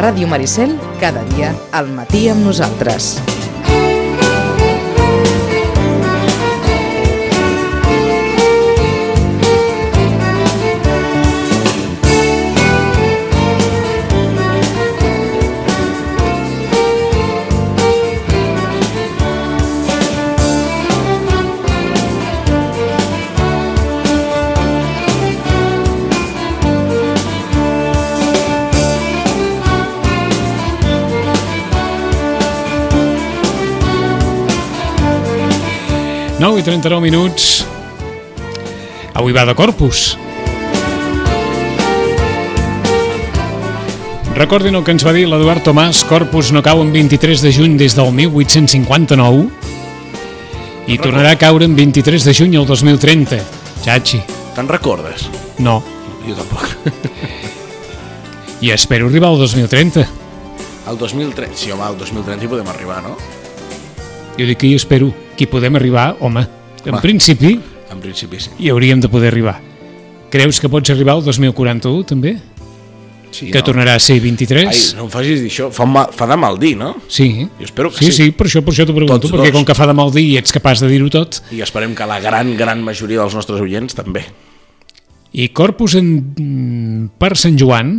Ràdio Maricel, cada dia al matí amb nosaltres. I 39 minuts. Avui va de Corpus. Recordin el que ens va dir l'Eduard Tomàs. Corpus no cau en 23 de juny des del 1859 i tornarà a caure en 23 de juny el 2030. Chachi. Te'n recordes? No. Jo tampoc. I espero arribar al 2030. El 2030? Sí, home, al 2030 hi podem arribar, no? Jo dic que hi espero. Que hi podem arribar, home, en principi sí. Hi hauríem de poder arribar. Creus que pots arribar al 2041, també? Sí, que tornarà a ser 23? Ai, no em facis dir això, fa de mal dir, no? Sí. Jo espero que sí. Sí, per això t'ho pregunto, Tots perquè dos. com que fa de mal dir i ets capaç de dir-ho tot. I esperem que la gran majoria dels nostres oients també. I Corpus per Sant Joan,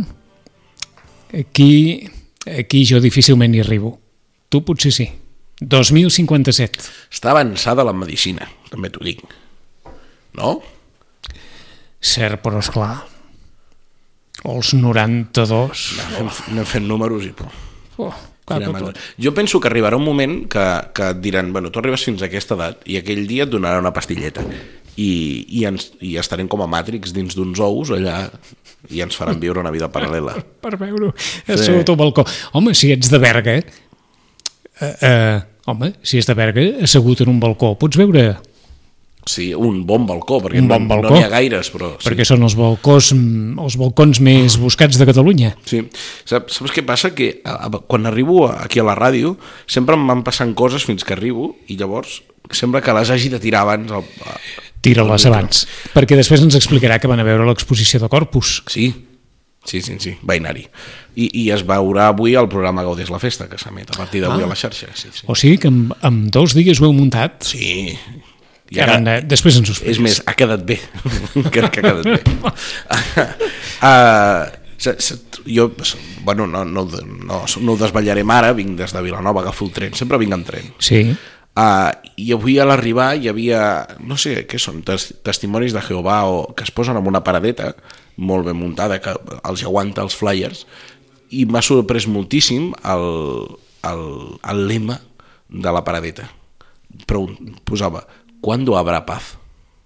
aquí jo difícilment hi arribo. Tu potser sí. 2057. Està avançada la medicina, també t'ho dic. No? Cert, però esclar. Els 92. Anem fent números i... Clar. Jo penso que arribarà un moment que et diran, bueno, tu arribes fins a aquesta edat i aquell dia et donarà una pastilleta i estarem com a Matrix dins d'uns ous allà i ens faran viure una vida paral·lela. Per veure-ho assegut al balcó. Home, si ets de Berga, si és de Berga, assegut en un balcó, pots veure... Sí, un bon balcó, perquè un bon balcó, no n'hi ha gaires, però... Sí. Perquè són els balcons més buscats de Catalunya. Sí. Saps què passa? Que quan arribo aquí a la ràdio sempre em van passant coses fins que arribo i llavors sembla que les hagi de tirar abans. Tira-les abans, perquè després ens explicarà que van a veure l'exposició de Corpus. Sí, va anar-hi. I es veurà avui el programa Gaudés la Festa, que s'emet a partir d'avui a la xarxa. Sí. O sigui que en 2 dies ho heu muntat? Sí. Després ens ho expliques. És més, ha quedat bé. Crec que ha quedat bé. Jo, bueno, no ho desvetllarem ara, vinc des de Vilanova, agafo el tren, sempre vinc en tren. Sí. I avui a l'arribar hi havia, no sé què són, testimonis de Jehovà que es posen en una paradeta molt ben muntada, que els aguanta els flyers, i m'ha sorprès moltíssim el lema de la paradeta. Posava, ¿cuándo habrá paz?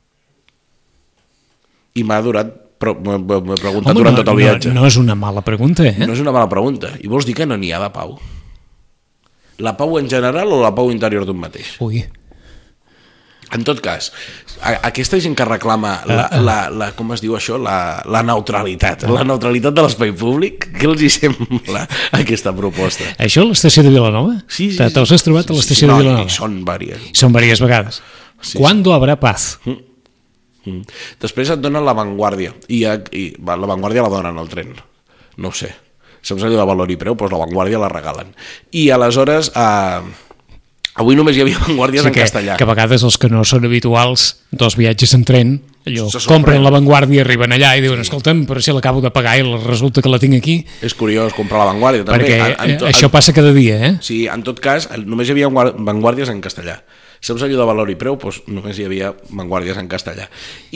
I m'he preguntat durant tot el viatge. No és una mala pregunta, No és una mala pregunta. I vols dir que no n'hi ha de pau? La pau en general o la pau interior d'un mateix? Ui. En tot cas, aquesta gent que reclama com es diu això? La neutralitat. La neutralitat de l'espai públic, què els hi sembla aquesta proposta? Això a l'estació de Vilanova? Sí. Te'ls has trobat a l'estació de Vilanova? Són vàries. Són vàries vegades. ¿Cuándo habrá paz? Després et donen La Vanguardia i La Vanguardia la donen al tren, no ho sé, saps allò de valor i preu, doncs La Vanguardia la regalen i aleshores avui només hi havia Vanguardies en castellà, que a vegades els que no són habituals dels viatges en tren compren La Vanguardia, arriben allà i diuen escolta'm, però si l'acabo de pagar i resulta que la tinc aquí. És curiós comprar La Vanguardia també. Perquè això passa cada dia, Sí, en tot cas només hi havia Vanguardies en castellà. Saps allò de valor i preu? Doncs només hi havia Vanguardies en castellà.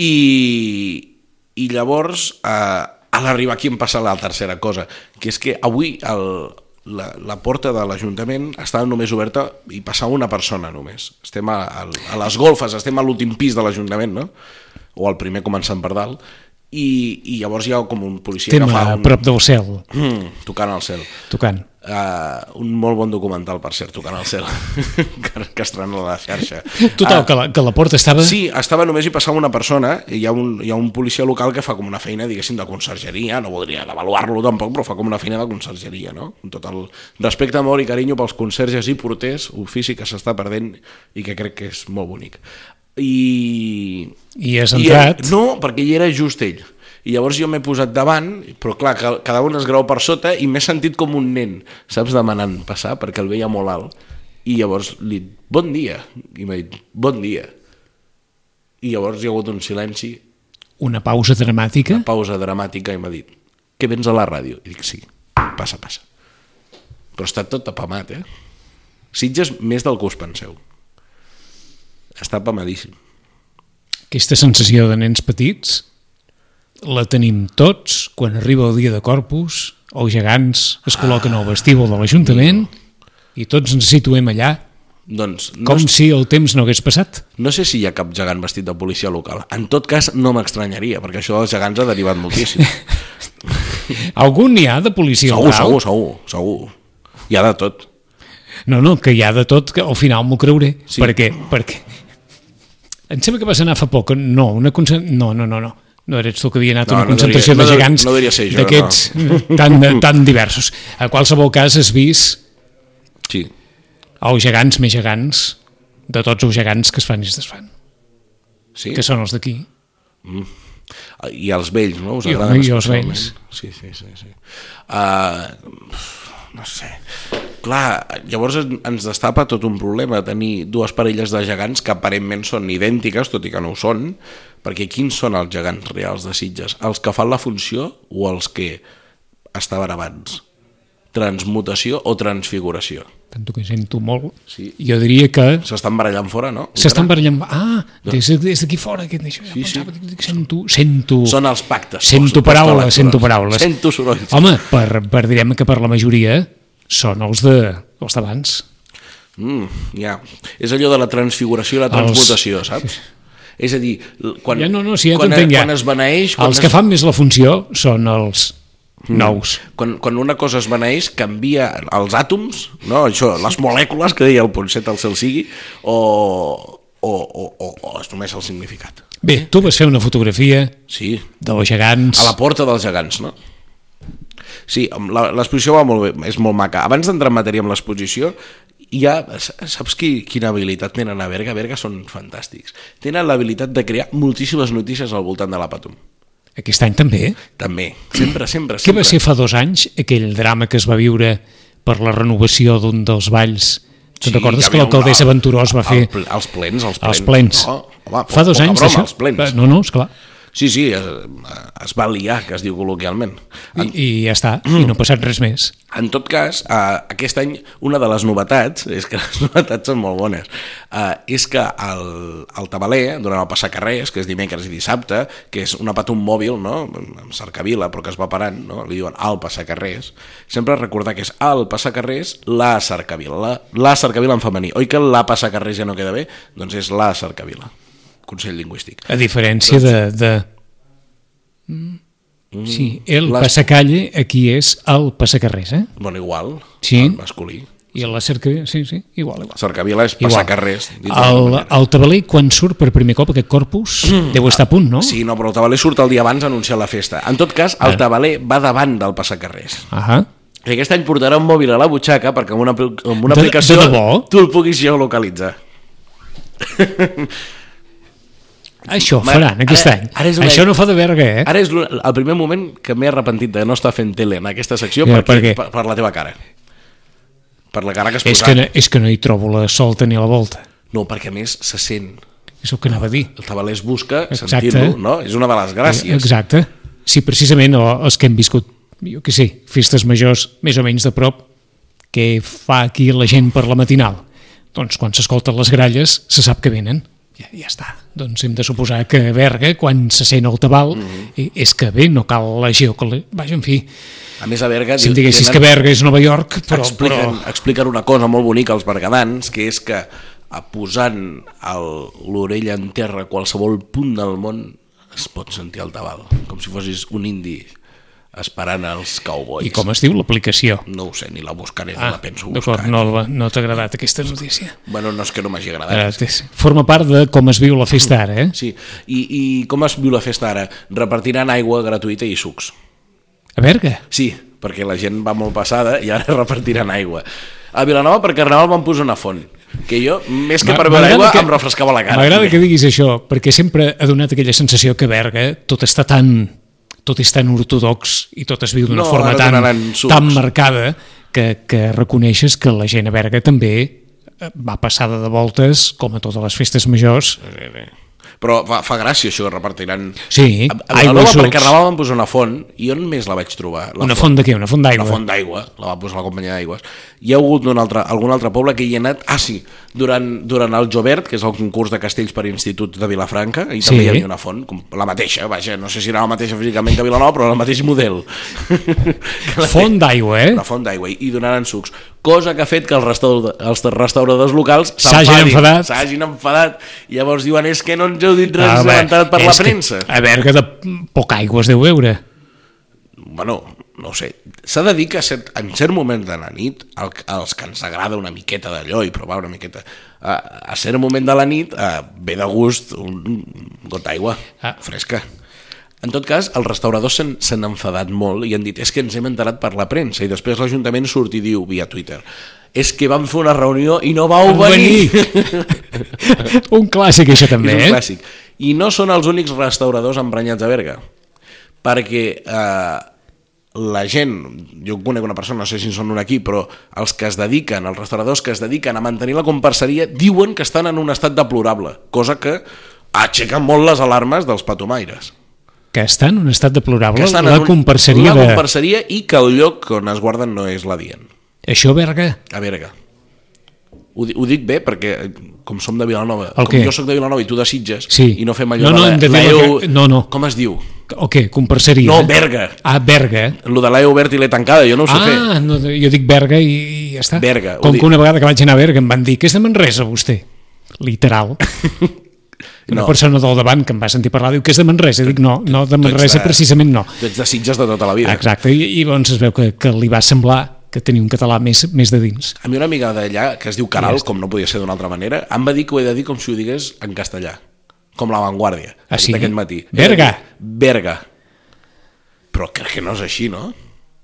I llavors, a l'arribar aquí em passa la tercera cosa, que és que avui la porta de l'Ajuntament estava només oberta i passava una persona només. Estem a les golfes, estem a l'últim pis de l'Ajuntament, no? O al primer començant per dalt. I llavors hi ha com un policia que fa... a prop del cel. Tocant al cel. Tocant. Un molt bon documental, per cert, Tocant al cel, que estrena a la xarxa. Total, que la porta estava... Sí, estava només i passava una persona, i hi ha un policia local que fa com una feina, diguéssim, de consergeria, no voldria devaluar-lo tampoc, però fa com una feina de consergeria, no? Amb tot el respecte, amor i carinyo pels conserges i porters, ofici que s'està perdent i que crec que és molt bonic. I has entrat? No, perquè hi era just ell. I llavors jo m'he posat davant, però clar, cada un es grau per sota i m'he sentit com un nen, saps, demanant passar perquè el veia molt alt. I llavors li he dit, bon dia, i m'ha dit, bon dia. I llavors hi ha hagut un silenci, Una pausa dramàtica? una pausa dramàtica, i m'ha dit, que vens a la ràdio? I dic, sí, passa. Però està tot apamat, Sitges més del que us penseu. Està apamadíssim. Aquesta sensació de nens petits la tenim tots quan arriba el dia de Corpus, els gegants es col·loquen al vestíbul de l'Ajuntament i tots ens situem allà Doncs com si el temps no hagués passat. no sé si hi ha cap gegant vestit de policia local. En tot cas, no m'extranyaria, perquè això dels gegants ha derivat moltíssim. Algun n'hi ha de policia local? Segur. Hi ha de tot. No, que hi ha de tot, que al final m'ho creuré. Sí. Perquè em sembla que vas anar fa poc, no eres tu que havia anat a una concentració de gegants no devia ser jo, d'aquests tan diversos. A qualsevol cas has vist Sí. els gegants més gegants de tots els gegants que es fan i es desfan, Sí? que són els d'aquí. I els vells, no? Us I agraden els especialment? vells. Sí. No sé. Clar, llavors ens destapa tot un problema tenir dues parelles de gegants que aparentment són idèntiques, tot i que no ho són, perquè quins són els gegants reals de Sitges? Els que fan la funció o els que estaven abans? Transmutació o transfiguració? Tanto que sento molt. Sí. Jo diria que S'estan barallant fora, no? s'estan barallant. Des d'aquí fora. Sí. Sento. Són els pactes. Sento paraules. Sento sorolls. Home, direm que per la majoria són els d'abans. Ja. És allò de la transfiguració i la transmutació, saps? És a dir, quan es beneeix... Els que fan més la funció són els nous. Quan una cosa es beneeix, canvia els àtoms, no? Això, les molècules, que deia el Ponset al cel sigui, o és només el significat. Bé, tu vas fer una fotografia dels gegants... A la porta dels gegants, no? Sí, l'exposició va molt bé, és molt maca. Abans d'entrar en matèria amb l'exposició, saps quina habilitat tenen a Berga? A Berga són fantàstics. Tenen l'habilitat de crear moltíssimes notícies al voltant de la Patum. Aquest any també? També, sempre. Què va ser fa 2 anys, aquell drama que es va viure per la renovació d'un dels balls? Te'n recordes que l'alcaldessa Venturós va fer... Els plens. Els plens. No, home, fa 2 anys d'això? Els plens. No, esclar. Sí, es va liar, que es diu col·loquialment. I ja està, i no ha passat res més. En tot cas, aquest any una de les novetats, és que les novetats són molt bones, és que el Tabaler, durant el passacarrers, que és dimecres i dissabte, que és una Patum mòbil, no? Amb cercavila, però que es va parant, no? Li diuen el passacarrers, sempre recordar que és el passacarrers, la cercavila, la cercavila en femení. Oi que la passacarrers ja no queda bé? Doncs és la cercavila. Consell lingüístic. A diferència Sí, el passacalle aquí és el passacarrers, Bueno, igual, sí. El masculí. I la cercavila, sí, igual. Cercavila és passacarrers. El Tabaler, quan surt per primer cop aquest corpus, deu estar a punt, no? Sí, no, però el Tabaler surt el dia abans anunciant la festa. En tot cas, el Tabaler va davant del passacarrers. I aquest any portarà un mòbil a la butxaca perquè amb una aplicació tu el puguis geolocalitzar. Això faran aquest any. Això no fa de Berga, Ara és el primer moment que m'he arrepentit de no estar fent tele en aquesta secció per la teva cara. Per la cara que has posat. És que no hi trobo la solta ni la volta. No, perquè a més se sent. És el que anava a dir. El Tabaler es busca sentir-lo, no? És una de les gràcies. Exacte. Sí, precisament els que hem viscut, jo què sé, festes majors més o menys de prop, què fa aquí la gent per la matinal? Doncs quan s'escolten les gralles se sap que venen. Ja està. Doncs hem de suposar que a Berga, quan se sent el tabal, és que bé, no cal la vaja, en fi. A més, a Berga... Si em diguessis que Berga és Nova York, però... Expliquen una cosa molt bonica als bergadans, que és que posant l'orella en terra a qualsevol punt del món es pot sentir el tabal, com si fossis un indi esperant els cowboys. I com es diu l'aplicació? No ho sé, ni la buscaré, no la penso buscar. D'acord, no t'ha agradat aquesta notícia? Bueno, no és que no m'hagi agradat. Forma part de com es viu la festa ara, Sí, i com es viu la festa ara? Repartiran aigua gratuïta i sucs. A Berga? Sí, perquè la gent va molt passada i ara repartiran aigua. A Vilanova per Carnaval van posar una font, que jo, més que per beure aigua, em refrescava la cara. M'agrada que diguis això, perquè sempre ha donat aquella sensació que a Berga tot està tan tot és tan ortodox i tot es viu d'una No, forma ara donaran sucs. tan marcada que reconeixes que la gent a Berga també va passada de voltes com a totes les festes majors. Però fa gràcia això que repartiran. Sí, a aigua i Vilanova per sucs. Carnaval van posar una font i on més la vaig trobar? Una font de què? Una font d'aigua? Una font d'aigua, la va posar la companyia d'aigües. Hi ha hagut algun altre poble que hi ha anat... Ah, sí, durant el Jovert, que és el concurs de castells per instituts de Vilafranca, i també Sí. hi havia una font, la mateixa, vaja, no sé si era la mateixa físicament que a Vilanova, però el mateix model. Font d'aigua, Una font d'aigua, i donaran sucs. Cosa que ha fet que els restauradors locals S'hagin s'hagin enfadat. I llavors diuen, és que no ens heu dit res, ens heu enterat per la premsa. A Berga de poca aigua es deu beure. Bueno, no ho sé. S'ha de dir que en cert moment de la nit, els que ens agrada una miqueta d'allò i provar una miqueta, a cert moment de la nit ve de gust un got d'aigua fresca. En tot cas, els restauradors s'han enfadat molt i han dit, és que ens hem enterat per la premsa, i després l'Ajuntament surt i diu via Twitter, és que vam fer una reunió i no vau venir. Un clàssic això també, És un clàssic. I no són els únics restauradors emprenyats a Berga, perquè la gent, jo conec una persona, no sé si són un equip, però els restauradors que es dediquen a mantenir la comparseria diuen que estan en un estat deplorable, cosa que aixeca molt les alarmes dels patomaires. Que està en un estat deplorable La comparseria i que el lloc on es guarden no és l'adient. Això a Berga? A Berga. Ho dic bé perquè, com som de Vilanova, jo soc de Vilanova i tu de Sitges, i no fem allò no. Com es diu? O què? Comparseria? No, Berga. Ah, Berga. Lo de l'he obert i l'he tancada, jo no ho sé fer. No, jo dic Berga i ja està. Berga. Com que una vegada que vaig anar a Berga em van dir que és de Manresa vostè. Literal. Una persona del davant que em va sentir parlar diu que és de Manresa, dic no, de Manresa precisament no. Tu ets de Sitges de tota la vida. Exacte, i llavors es veu que li va semblar que tenia un català més de dins. A mi una amiga d'allà, que es diu Caral, com no podia ser d'una altra manera, em va dir que ho he de dir com si ho digués en castellà, com La Vanguardia, d'aquest matí. Berga. Berga. Però crec que no és així, no?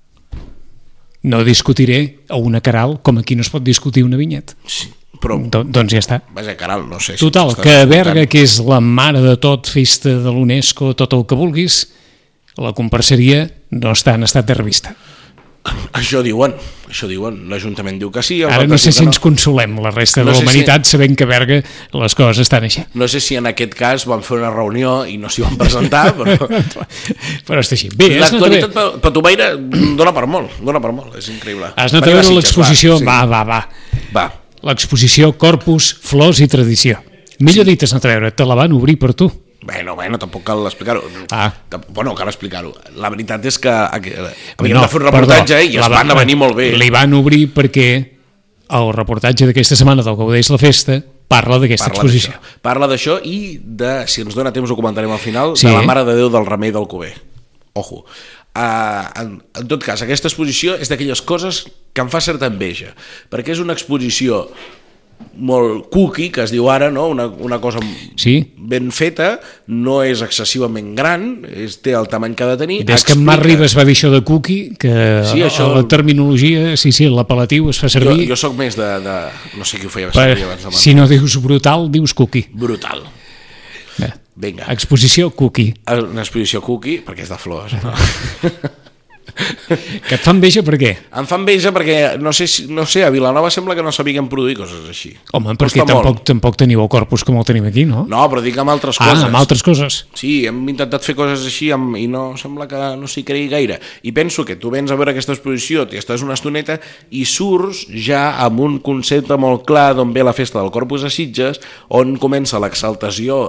No discutiré a una Caral com aquí no es pot discutir una Vinyet. Sí. Però, doncs ja està. Vaja, Caral, no sé. Total, que a Berga, que és la mare de tot, festa de l'UNESCO, tot el que vulguis, la comparseria no està en estat de revista. Això diuen. L'Ajuntament diu que sí. Ara no sé si ens consolem la resta de la humanitat sabent que a Berga les coses estan així. No sé si en aquest cas van fer una reunió i no s'hi van presentar, però... però està així. Bé, l'actualitat patomaire dona per molt, és increïble. Has anat a veure l'exposició? Va. L'exposició Corpus, Flors i Tradició. Millor dit, has anat a veure, te la van obrir per tu. Bueno, tampoc cal explicar-ho. Bueno, cal explicar-ho. La veritat és que havíem de fer un reportatge i es van venir molt bé. Li van obrir perquè el reportatge d'aquesta setmana del Gaudeix la Festa parla d'aquesta exposició. Parla d'això i de, si ens dona temps ho comentarem al final, de la Mare de Déu del Remei d'Alcover. Ojo. En tot cas, aquesta exposició és d'aquelles coses que em fa certa enveja, perquè és una exposició molt cookie, que es diu ara, no? Una cosa ben feta, no és excessivament gran, té el tamany que ha de tenir. Des que en Marc Ribas va dir això de cookie, que la terminologia, l'apel·latiu es fa servir... Jo soc més de... no sé qui ho feia servir abans de Marc. Si no dius brutal, dius cookie. Brutal. Vinga. Exposició cookie. Una exposició cookie, perquè és de flors. No? Que et fa enveja per què? Em fa enveja perquè, no sé, a Vilanova sembla que no sabien produir coses així. Home, perquè tampoc teniu el Corpus com el tenim aquí, no? No, però dic amb altres coses. Amb altres coses. Sí, hem intentat fer coses així i no sembla que no s'hi cregui gaire. I penso que tu vens a veure aquesta exposició, t'hi estàs una estoneta i surts ja amb un concepte molt clar d'on ve la festa del Corpus a Sitges, on comença l'exaltació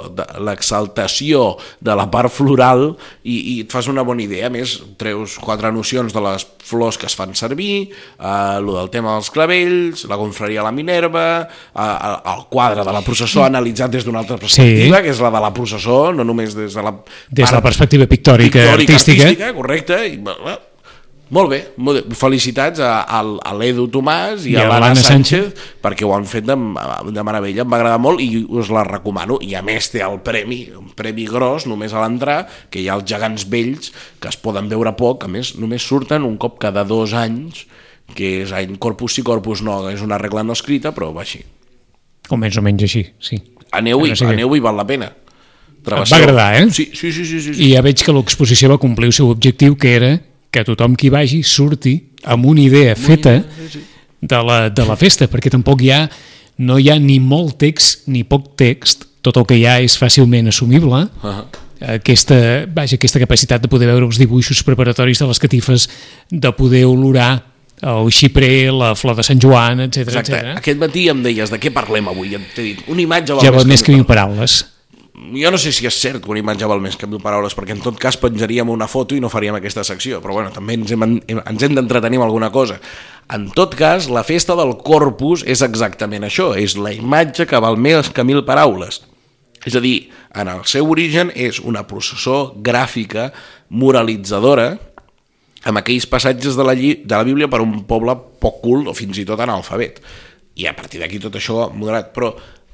de la part floral i et fas una bona idea. A més, treus 4 nocions de les flors que es fan servir, lo del tema dels clavells, la confraria a la Minerva, el quadre de la processó analitzat des d'una altra perspectiva, que és la de la processó, no només des de la perspectiva pictòrica artística. Correcte, i molt bé, felicitats a l'Edu Tomàs i a l'Anna Sánchez perquè ho han fet de meravella, em va agradar molt i us la recomano, i a més té el premi, un premi gros només a l'entrar, que hi ha els gegants vells que es poden veure poc, a més només surten un cop cada 2 anys, que és any Corpus sí, Corpus no, és una regla no escrita, però va així. O més o menys així, sí. Aneu-hi, val la pena. Travesseu. va agradar, eh? Sí. I ja veig que l'exposició va complir el seu objectiu, que era que tothom qui vagi surti amb una idea feta de la festa, perquè tampoc no hi ha ni molt text ni poc text, tot el que hi ha és fàcilment assumible. Aquesta capacitat de poder veure els dibuixos preparatoris de les catifes, de poder olorar el xiprer, la flor de Sant Joan, etc. Exacte. Aquest matí em deies de què parlem avui, t'he dit, una imatge ja val més que 1.000 paraules. Jo no sé si és cert que una imatge val més que 1.000 paraules, perquè en tot cas penjaríem una foto i no faríem aquesta secció, però bueno, també ens hem d'entretenir amb alguna cosa. En tot cas, la festa del Corpus és exactament això, és la imatge que val més que 1.000 paraules. És a dir, en el seu origen és una processó gràfica moralitzadora amb aquells passatges de la Bíblia per un poble poc cult o fins i tot analfabet. I a partir d'aquí tot això moderat, però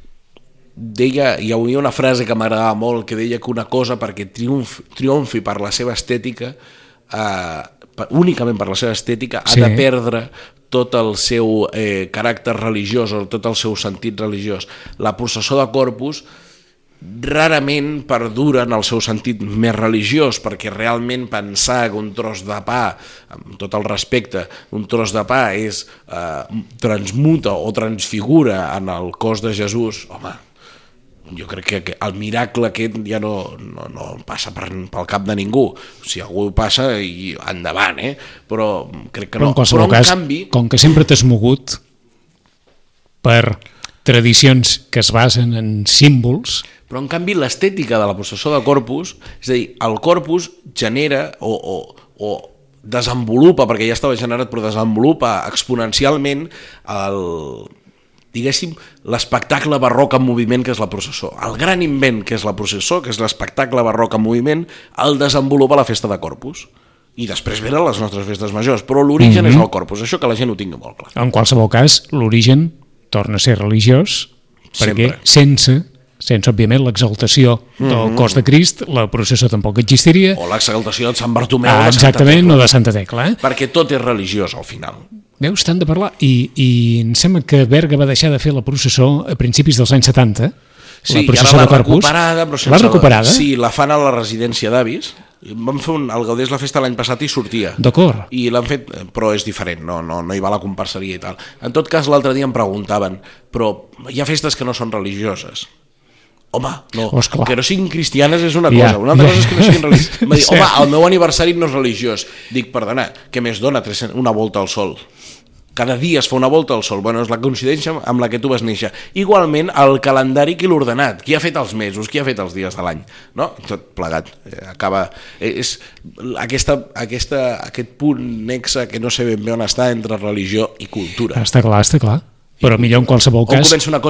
hi havia una frase que m'agradava molt, que deia que una cosa perquè triomfi per la seva estètica, únicament per la seva estètica, ha de perdre tot el seu caràcter religiós o tot el seu sentit religiós. La processó de Corpus rarament perdura en el seu sentit més religiós, perquè realment pensar que un tros de pa, amb tot el respecte, un tros de pa transmuta o transfigura en el cos de Jesús, home, jo crec que el miracle aquest ja no passa pel cap de ningú. Si algú passa, i endavant, però crec que no. Però en qualsevol cas, com que sempre t'has mogut per tradicions que es basen en símbols... Però en canvi l'estètica de la processó de Corpus, és a dir, el Corpus genera o desenvolupa, perquè ja estava generat, però desenvolupa exponencialment diguéssim, l'espectacle barroc en moviment que és la processó. El gran invent que és la processó, que és l'espectacle barroc en moviment, el desenvolupa la festa de Corpus. I després venen les nostres festes majors, però l'origen és el Corpus, això que la gent ho tingui molt clar. En qualsevol cas, l'origen torna a ser religiós, perquè sense òbviament l'exaltació del cos de Crist, la processó tampoc existiria. O l'exaltació de Sant Bartomeu o de Santa exactament, Tecla. O de Santa Tecla. Perquè tot és religiós al final. Veus, tant de parlar. I em sembla que Berga va deixar de fer la processó a principis dels anys 70, sí, la processó de Corpus. L'ha recuperada? Sí, la fan a la residència d'avis. Vam fer el Gaudés la festa l'any passat i sortia. D'acord. I l'han fet, però és diferent, no hi va la comparseria i tal. En tot cas, l'altre dia em preguntaven, però hi ha festes que no són religioses. Home, no, que no siguin cristianes és una cosa, una altra cosa és que no siguin religioses. Em va dir, home, el meu aniversari no és religiós. Dic, perdona, què més dona una volta al sol? Cada dia es fa una volta al sol. Bueno, és la coincidència amb la que tu vas néixer. Igualment, el calendari qui l'ha ordenat, qui ha fet els mesos, qui ha fet els dies de l'any, no? Tot plegat. Acaba... És aquest punt nexe que no sé ben bé on està entre religió i cultura. Està clar. Però millor en qualsevol cas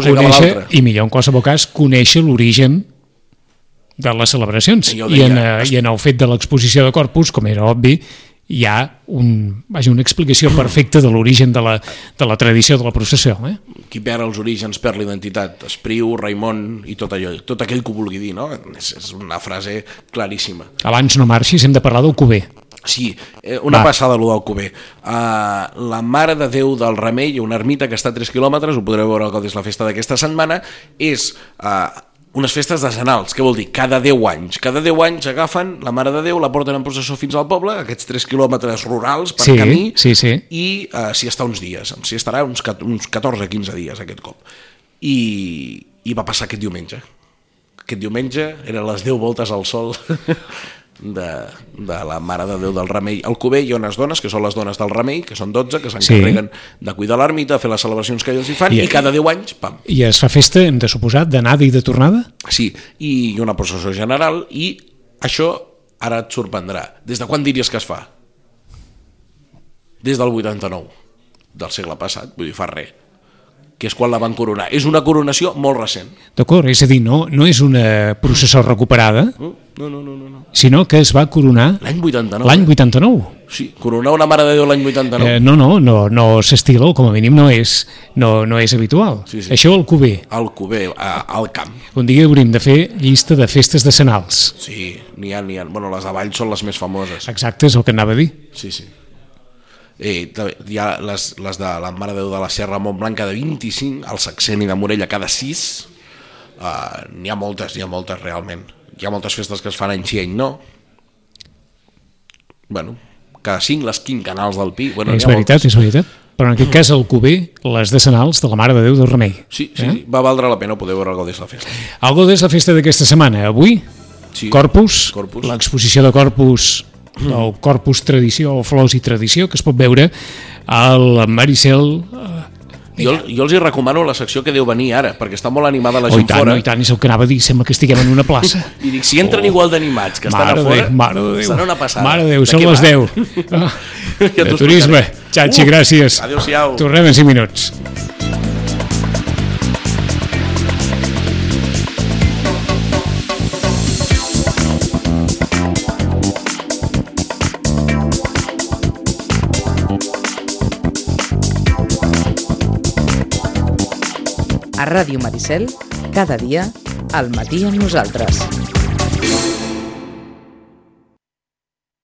conèixer l'origen de les celebracions. I en el fet de l'exposició de Corpus, com era obvi, hi ha una explicació perfecta de l'origen de la tradició de la processó. Qui perd els orígens perd l'identitat. Espriu, Raimon i tot allò, tot aquell que ho vulgui dir, no? És una frase claríssima. Abans no marxis, hem de parlar del Cuber. Sí, una passada allò del Cuber. La Mare de Déu del Remei, una ermita que està a 3 quilòmetres, ho podreu veure que és la festa d'aquesta setmana, és unes festes decenals. Què vol dir? Cada 10 anys. Cada 10 anys agafen la Mare de Déu, la porten en processó fins al poble, aquests 3 quilòmetres rurals per camí, i s'hi està uns dies. S'hi estarà uns 14-15 dies aquest cop. I va passar aquest diumenge. Aquest diumenge eren les 10 voltes al sol de la Mare de Déu del Remei al Cuber. Hi ha unes dones, que són les dones del Remei, que són 12, que s'encarreguen de cuidar l'ermita, fer les celebracions que ells hi fan, i cada 10 anys, pam. I es fa festa, hem de suposar, d'anada i de tornada? Sí, i una processó general, i això ara et sorprendrà. Des de quan diries que es fa? Des del 89, del segle passat, vull dir, fa res, que és quan la van coronar. És una coronació molt recent. D'acord, és a dir, no és una processó recuperada, no. Sinó que es va coronar... L'any 89. L'any 89? Sí, coronar una Mare de Déu l'any 89. No s'estila, com a mínim no és habitual. Sí. Això al Cuber. Al Cuber, al camp. Un dia hauríem de fer llista de festes decenals. Sí, n'hi ha. Bueno, les de Valls són les més famoses. Exacte, és el que anava a dir. Sí. Hi ha les de la Mare de Déu de la Serra Montblanc cada 25, el Saxeni de Morella cada 6, n'hi ha moltes realment. hi ha moltes festes que es fan any sí, any no. Bueno, cada 5 les 15 canals del Pi. Bueno, és veritat. Però en aquest cas el Cuber, les decenals de la Mare de Déu del Remei. Sí, va valdre la pena poder veure el Gaudés la festa. El Gaudés la festa d'aquesta setmana, avui, Sí, Corpus, l'exposició de Corpus, el Corpus Tradició, o Flors i Tradició, que es pot veure al Maricel. Jo els hi recomano la secció que deu venir ara, perquè està molt animada la gent fora. I tant, és el que anava a dir, sembla que estiguem en una plaça. I dic, si entren igual d'animats que estan a fora, serà una passada. Mare de Déu, són les 10. De turisme. Xachi, gràcies. Adéu-siau. Tornem en 5 minuts. A Ràdio Maricel, cada dia, al matí amb nosaltres.